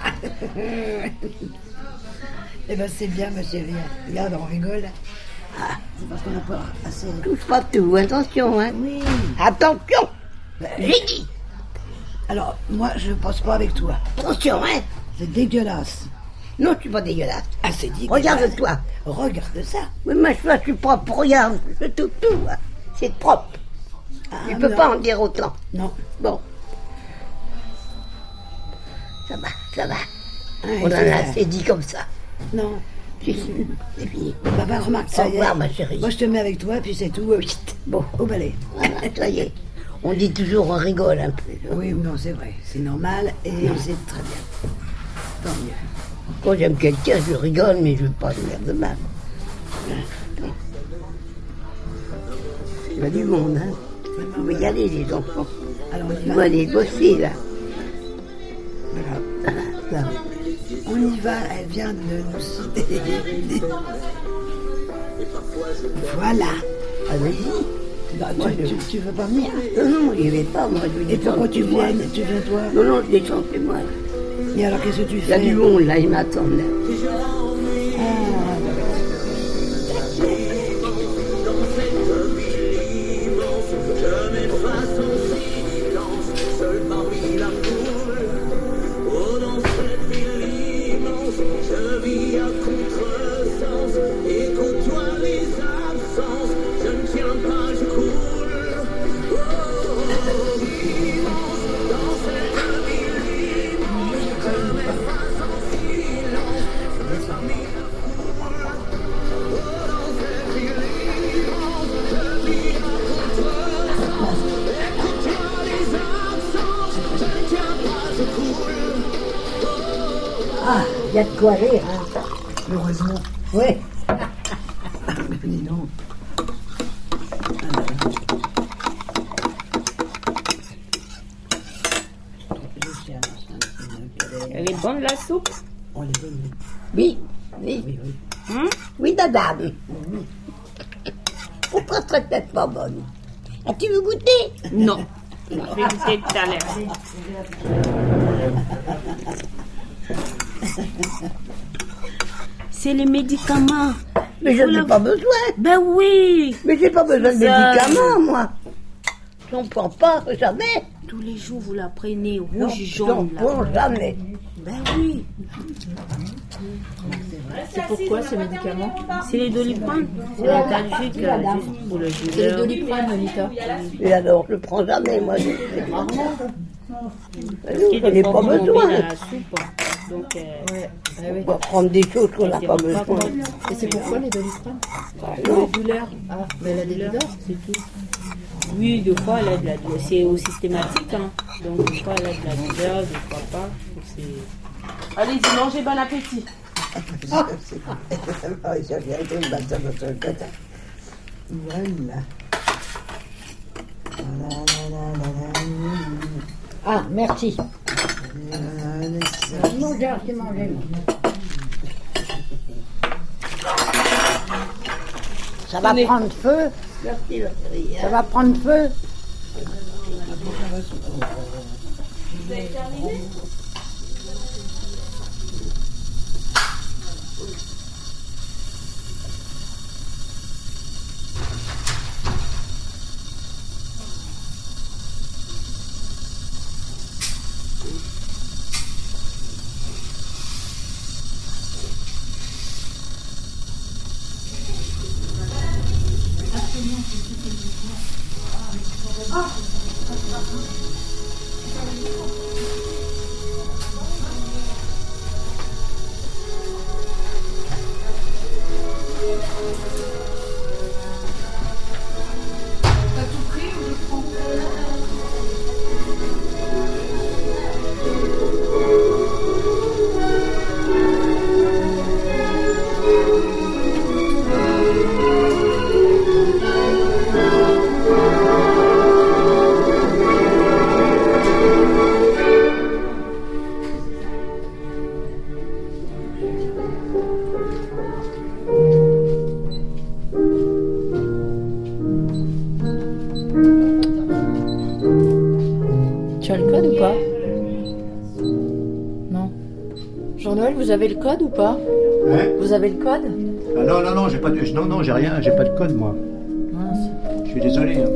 Speaker 1: Eh ben c'est bien, ma chérie. Regarde, on rigole. Ah, c'est parce qu'on n'a pas assez...
Speaker 4: Touche pas tout, attention, hein.
Speaker 1: Oui.
Speaker 4: Attention. J'ai dit.
Speaker 1: Alors, moi, je ne pense pas avec toi.
Speaker 4: Attention, hein.
Speaker 1: C'est dégueulasse.
Speaker 4: Non, tu es pas dégueulasse.
Speaker 1: Ah, c'est dégueulasse.
Speaker 4: Regarde-toi.
Speaker 1: Regarde ça.
Speaker 4: Oui, mais je suis propre, regarde. Tout, hein. C'est propre.
Speaker 1: Ah,
Speaker 4: Je peux
Speaker 1: non.
Speaker 4: pas en dire autant.
Speaker 1: Non.
Speaker 4: Bon. Ça va.
Speaker 1: Ah,
Speaker 4: On en a assez dit comme ça.
Speaker 1: Non.
Speaker 4: C'est fini.
Speaker 1: Bah, remarque, ça
Speaker 4: Au
Speaker 1: y est.
Speaker 4: revoir, ma chérie.
Speaker 1: Moi, je te mets avec toi, puis c'est tout. Bon, au balai.
Speaker 4: Voilà, ça y est. On dit toujours, on rigole un peu.
Speaker 1: Oui, non, c'est vrai. C'est normal et c'est très bien. Tant mieux.
Speaker 4: Quand j'aime quelqu'un, je rigole, mais je ne veux pas le faire de mal. Il y a du monde, hein. Vous pouvez y aller, les enfants.
Speaker 1: Alors, on y
Speaker 4: Vous
Speaker 1: va.
Speaker 4: allez bosser, là.
Speaker 1: Voilà. On y va, elle vient de nous citer. Voilà.
Speaker 4: Allez-y.
Speaker 1: Bah, tu veux pas venir?
Speaker 4: Non, je vais pas, moi.
Speaker 1: Et pourquoi tu viens toi?
Speaker 4: Non, je descends chez moi.
Speaker 1: Et alors, qu'est-ce que tu
Speaker 4: Il y a
Speaker 1: fais?
Speaker 4: du monde, là, ils m'attendent. Là. Il y a de quoi rire, hein.
Speaker 1: Heureusement.
Speaker 4: Oui.
Speaker 1: Dis donc.
Speaker 12: Elle est bonne la soupe?
Speaker 1: On les donne.
Speaker 4: Oui, oui. Oui, madame. Pourquoi serait peut-être pas bonne? Ah, tu veux goûter?
Speaker 12: Non. Je vais goûter tout à l'heure. C'est les médicaments.
Speaker 4: Mais je n'ai pas besoin.
Speaker 12: Ben oui.
Speaker 4: Mais j'ai pas besoin de médicaments, moi. J'en prends pas, jamais.
Speaker 12: Tous les jours, vous la prenez rouge,
Speaker 4: Non,
Speaker 12: jaune.
Speaker 4: j'en prends jamais.
Speaker 12: Ben oui.
Speaker 8: C'est pourquoi ces médicaments?
Speaker 12: C'est les Doliprane. C'est l'antalgique juste pour le
Speaker 8: C'est les
Speaker 12: douleur.
Speaker 8: Doliprane, Anita.
Speaker 4: Et alors, je prends jamais, moi.
Speaker 8: Rarement.
Speaker 4: Je n'ai pas besoin.
Speaker 12: Dans la soupe. Donc,
Speaker 4: On va prendre des choses qu'on n'a pas besoin.
Speaker 8: Et c'est pourquoi les Doliprane?
Speaker 12: pour les douleurs.
Speaker 8: Ah, mais elle a des douleurs?
Speaker 12: C'est tout. Oui, des fois, elle a de la douleur. C'est au systématique. Hein. Donc, des fois, elle a de la douleur, des fois pas. Donc, c'est...
Speaker 6: Allez-y, mangez, bon appétit.
Speaker 4: Ah, merci. Non, j'ai assez mangé. Ça va prendre feu. Merci, ça va prendre feu.
Speaker 6: Vous avez terminé?
Speaker 8: Tu as le code ou pas? Non. Jean-Noël, vous avez le code ou pas?
Speaker 3: Hein?
Speaker 8: Vous avez le code?
Speaker 3: Ah non, non, j'ai pas de... Non, j'ai rien, j'ai pas de code, moi. Je suis désolé. Hein.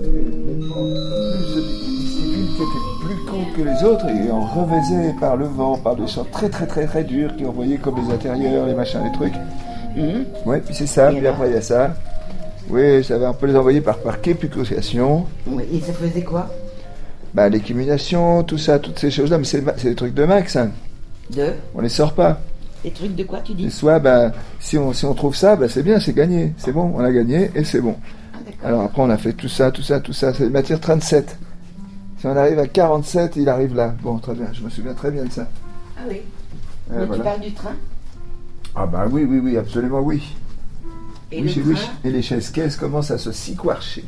Speaker 11: Celui qui était plus con que les autres et on revaisait par le vent, par des champs très durs qui envoyaient comme les intérieurs, les machins, les trucs. Ouais, puis c'est ça, puis après il y a ça. Oui, ça va, on peut les envoyer par quépiculation.
Speaker 1: Oui, et ça faisait quoi?
Speaker 11: Bah, l'élimination, tout ça, toutes ces choses-là, mais c'est des trucs de max, hein. On les sort pas.
Speaker 1: Des trucs de quoi tu dis?
Speaker 11: Et soit, bah, si on trouve ça, bah, c'est bien, c'est gagné. C'est bon, on a gagné et c'est bon. Alors après, on a fait tout ça. C'est matière 37. Si on arrive à 47, il arrive là. Bon, très bien, je me souviens très bien de ça.
Speaker 1: Ah oui. Mais
Speaker 11: voilà.
Speaker 1: tu parles du train?
Speaker 11: Ah bah oui, absolument oui.
Speaker 1: Et
Speaker 11: oui,
Speaker 1: le
Speaker 11: oui.
Speaker 1: train?
Speaker 11: Et les chaises-caisses commencent à se siquarcher.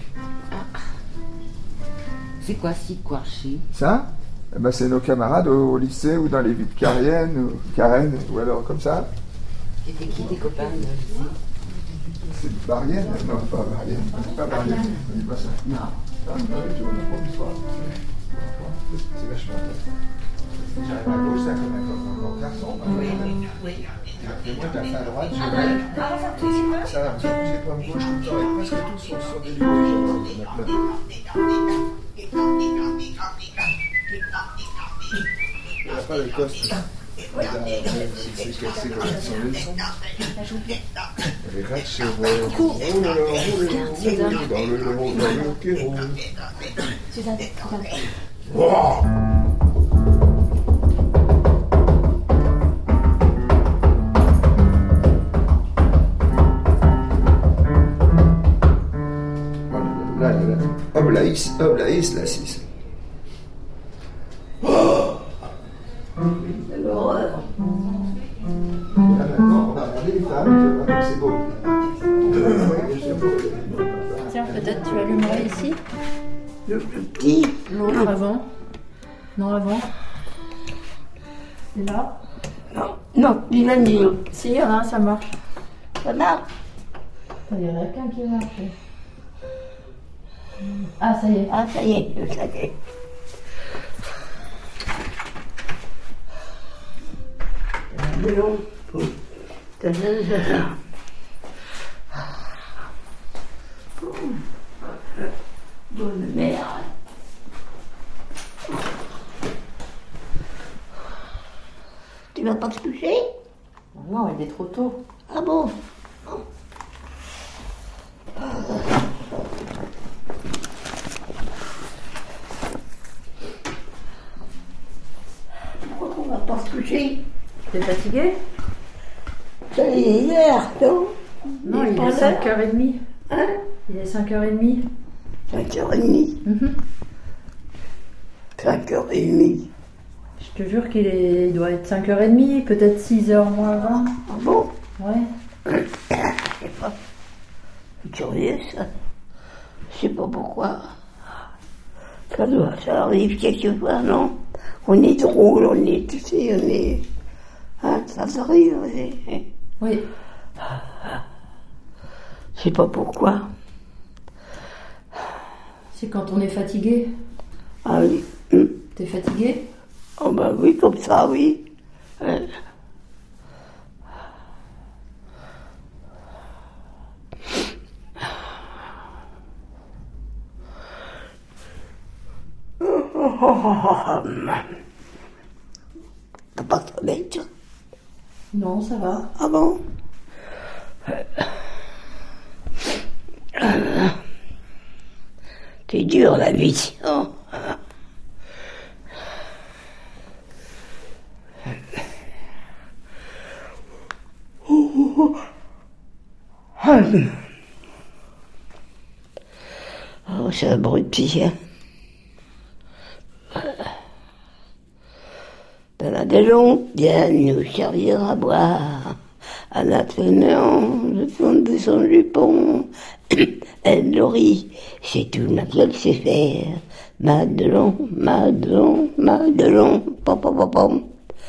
Speaker 1: C'est quoi siquarcher?
Speaker 11: Ça, eh ben, c'est nos camarades au lycée ou dans les villes cariennes, ou alors comme ça.
Speaker 1: C'était qui tes copains?
Speaker 11: C'est Barienne? Non, pas Barienne. Pas Barienne, on dit pas ça. Non. Ah, je vais l'histoire. C'est vachement intéressant. J'arrive à gauche, ça comme un garçon.
Speaker 1: Oui.
Speaker 11: Et moi, t'as fait à droite, ça va, parce que j'ai pas me gauche tout le temps, et presque tous sont des lieux, il y en a plein. Il n'y a pas de coste. C'est cassé comme ça sur les sons. Les rats se roulent dans le qui roule. Oblaïs, la 6.
Speaker 4: L'horreur.
Speaker 11: vite, hein, c'est beau.
Speaker 8: Tiens, peut-être tu allumerais ici.
Speaker 7: Le petit.
Speaker 8: L'autre avant. Non, avant. C'est là.
Speaker 7: Non, il a dit.
Speaker 8: Si, il y en a un, ça marche.
Speaker 7: Ça marche.
Speaker 8: Il y en a qu'un qui marche. Ah, ça y est.
Speaker 7: Ah, ça y est, ça y est. Non. Bonne mère. Tu vas pas te coucher?
Speaker 8: Non, il est trop tôt.
Speaker 7: Ah bon? Pourquoi on va pas se coucher?
Speaker 8: T'es fatigué?
Speaker 7: Ça y est hier, non?
Speaker 8: Non, il est 5h30.
Speaker 7: Hein?
Speaker 8: Il est 5h30.
Speaker 7: 5h30. 5h30.
Speaker 8: Je te jure il doit être 5h30, peut-être 6h moins 20.
Speaker 7: Ah bon?
Speaker 8: Ouais.
Speaker 7: Je sais pas. C'est curieux ça. Je sais pas pourquoi. Ça arrive quelquefois, non? On est drôle, on est, tu sais, on est. Hein, ça arrive,
Speaker 8: oui.
Speaker 7: Je sais pas pourquoi.
Speaker 8: C'est quand on est fatigué.
Speaker 7: Ah oui.
Speaker 8: T'es fatigué?
Speaker 7: Oh ben oui, comme ça, oui. T'as pas de sommeil, toi?
Speaker 8: Non, ça va.
Speaker 7: Ah bon? C'est dur la vie. Oh. Oh, c'est un bruit, hein. Dans la maison, viens nous servir à boire. En attendant le fond de son jupon, elle nourrit, c'est tout ma gueule sait faire. Madelon, Madelon, Madelon, pom pom pom pom.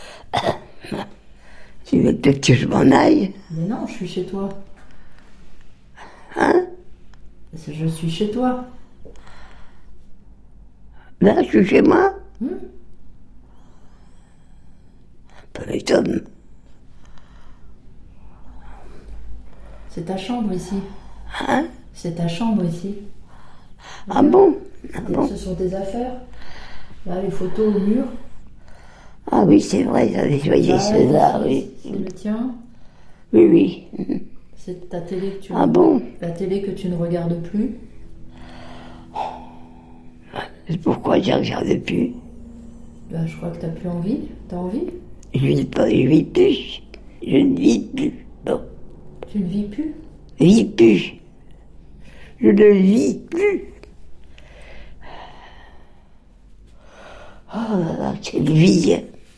Speaker 7: Tu veux peut-être que je m'en aille?
Speaker 8: Mais non, je suis chez toi.
Speaker 7: Hein?
Speaker 8: Je suis chez toi.
Speaker 7: Là, je suis chez moi? Pas m'étonne.
Speaker 8: C'est ta chambre ici.
Speaker 7: Hein?
Speaker 8: C'est ta chambre ici.
Speaker 7: Ah bon? Ah bon?
Speaker 8: Ce sont tes affaires. Là, les photos au mur.
Speaker 7: Ah oui, c'est vrai, j'avais choisi cela, oui.
Speaker 8: C'est le tien.
Speaker 7: Oui, oui.
Speaker 8: C'est ta télé que tu...
Speaker 7: Ah bon?
Speaker 8: La télé que tu ne regardes plus.
Speaker 7: Pourquoi je ne regarde plus?
Speaker 8: Ben, je crois que tu n'as plus envie. T'as envie?
Speaker 7: Je ne vis plus. Je ne vis plus. Non.
Speaker 8: Tu ne vis plus?
Speaker 7: Vis plus. Je ne vis plus. Oh là là, quelle vie.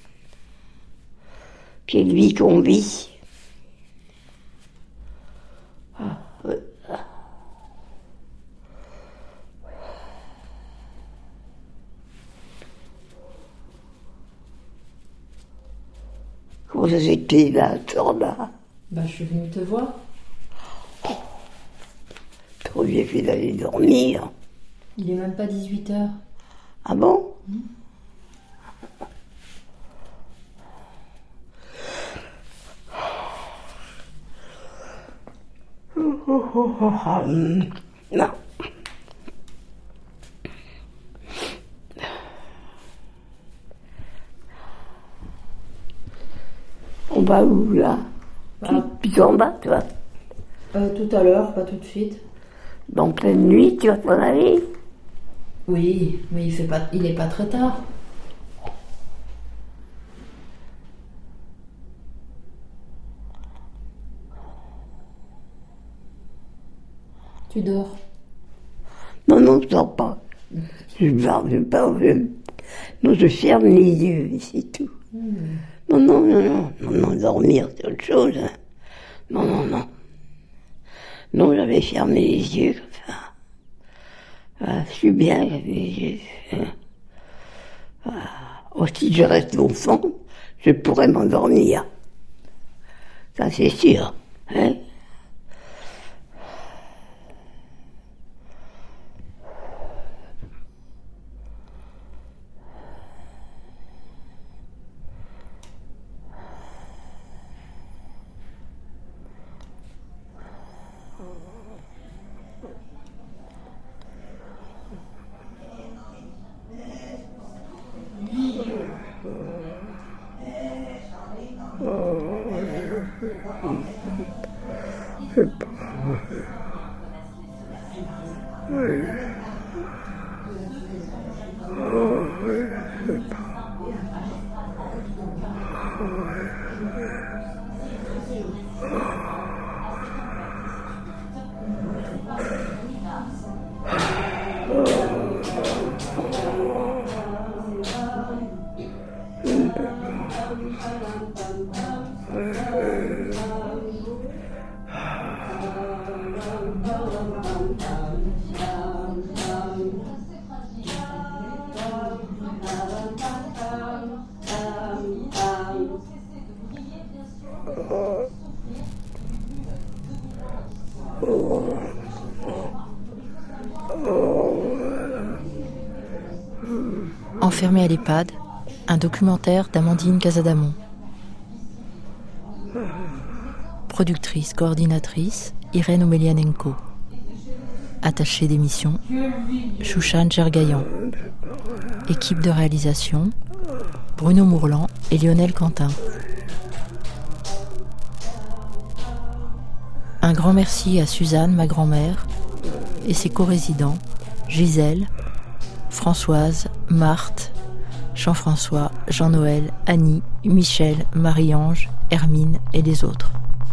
Speaker 7: Quelle vie qu'on vit. Ah, ouais. Comment ça s'était là, là?
Speaker 8: Bah, je suis venue te voir.
Speaker 7: Trop bien fait d'aller dormir.
Speaker 8: Il est même pas 18h.
Speaker 7: Ah bon? Non. On va où là? Puis en bas, toi?
Speaker 8: Tout à l'heure, pas tout de suite.
Speaker 7: Dans pleine nuit, tu vas t'en aller?
Speaker 8: Oui, mais il est pas très tard. Tu dors?
Speaker 7: Non, non, je dors pas. Non, je ferme les yeux, c'est tout. Non, dormir, c'est autre chose. Hein. Non. Non, j'avais fermé les yeux comme ça. Voilà, je suis bien, j'avais les yeux. Voilà. Oh, si je reste au fond, je pourrais m'endormir. Ça, c'est sûr. Hein?
Speaker 13: Enfermée à l'EHPAD, un documentaire d'Amandine Casadamon. Productrice, coordinatrice, Irène Omelianenko. Attachée d'émission, Chouchane Gergaillan. Équipe de réalisation, Bruno Mourlan et Lionel Quentin. Un grand merci à Suzanne, ma grand-mère, et ses co-résidents, Gisèle, Françoise, Marthe, Jean-François, Jean-Noël, Annie, Michel, Marie-Ange, Hermine et les autres.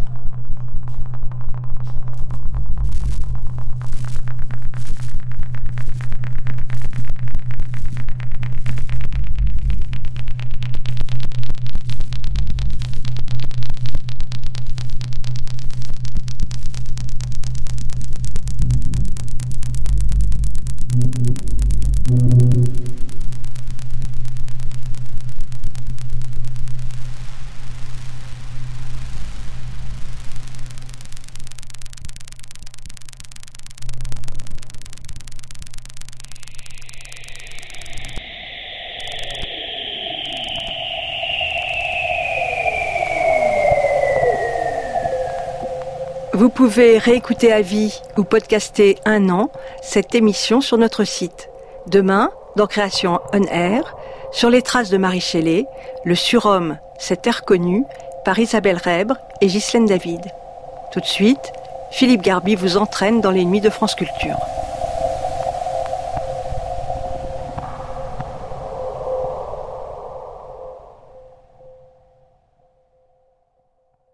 Speaker 2: Vous pouvez réécouter à vie ou podcaster un an cette émission sur notre site. Demain, dans Création On Air, sur les traces de Marie Shelley, le surhomme, cette terre connue, par Isabelle Rèbre et Ghislaine David. Tout de suite, Philippe Garby vous entraîne dans les nuits de France Culture.